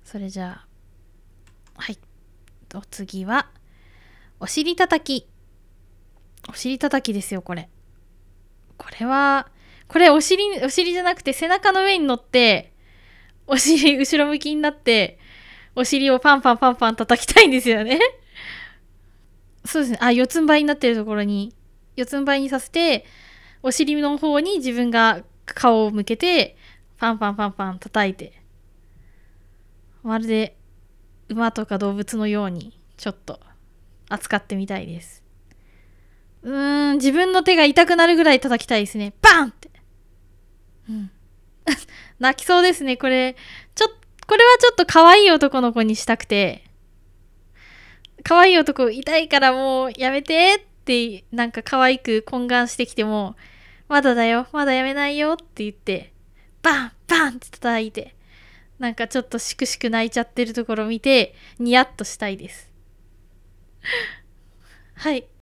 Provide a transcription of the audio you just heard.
それじゃあ、はい。お次は、お尻叩き。お尻叩きですよ、これ。これお尻じゃなくて背中の上に乗って、お尻後ろ向きになって、お尻をパンパンパンパン叩きたいんですよね。そうですね。あ、四つん這いになってるところに、四つん這いにさせて、お尻の方に自分が顔を向けて、パンパンパンパン叩いて、まるで馬とか動物のように、ちょっと扱ってみたいです。自分の手が痛くなるぐらい叩きたいですね。バンって。うん。泣きそうですね、これ。これはちょっと可愛い男の子にしたくて、可愛い男痛いからもうやめてってなんか可愛く懇願してきても、まだだよ、まだやめないよって言って、バンバンって叩いて、なんかちょっとしくしく泣いちゃってるところを見て、ニヤッとしたいです。はい。